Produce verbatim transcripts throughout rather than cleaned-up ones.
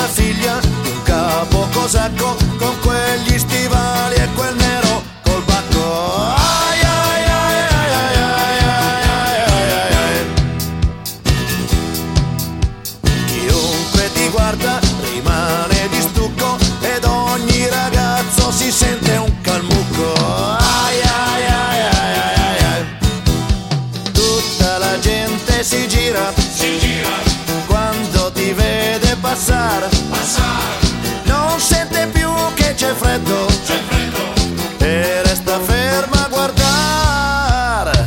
figlia di un capo cosacco con quegli stivali e quel nero col bacco. Ai ai ai ai ai ai ai ai ai ai. Chiunque ti guarda rimane di stucco ed ogni ragazzo si sente un calmucco. Ai ai ai ai ai ai. Tutta la gente si gira, si gira, quando ti vede passare, passare, non sente più che c'è freddo, c'è freddo, e resta ferma a guardare.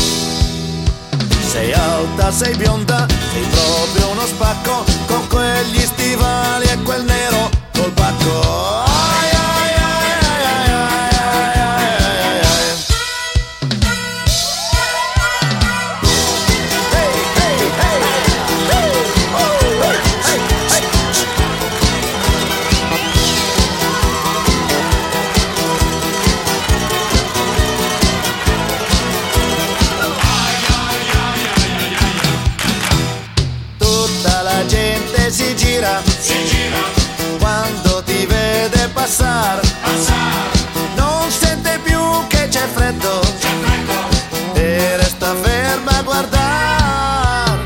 Sei alta, sei bionda, sei proprio uno spacco con quegli stivali e quel nero col bacco. Ai ai ai ai ai ai ai ai ai. Hey, hey, hey, hey, oh, hey, hey, hey. Tutta la gente si gira, si gira, quando ti vede passare, passare, non sente più che c'è freddo, c'è freddo, e resta ferma a guardare.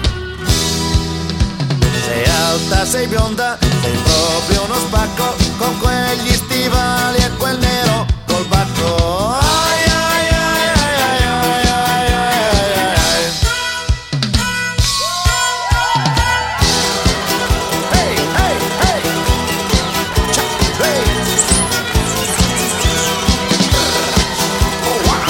Sei alta, sei bionda, sei proprio uno spacco con quegli stivali e quel nero col bacco. Ai ai ai ai ai ai ai ai ai ai. Hey, hey, hey. Cha, hey. Oh, wow.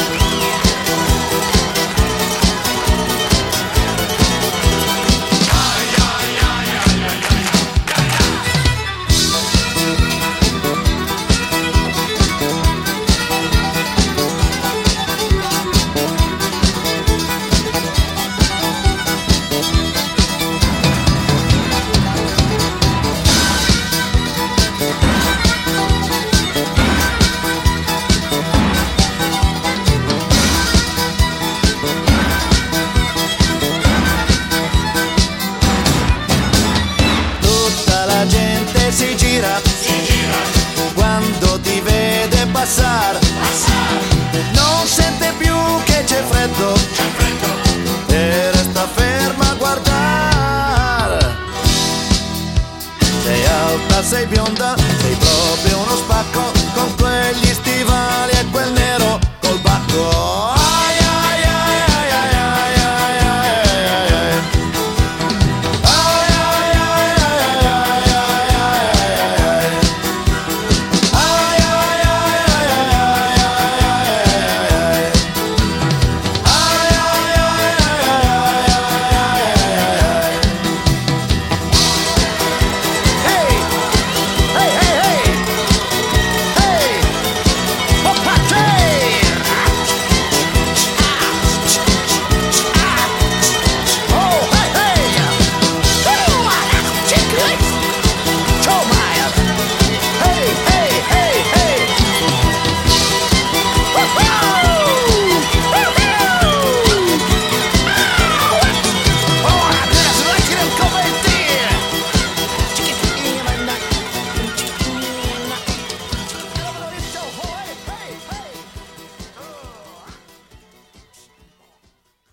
Tutta la gente si gira, si gira, quando ti vede passare, passare, non sente più che c'è freddo, c'è freddo, e resta ferma a guardare. Sei alta, sei bionda, sei proprio uno spacco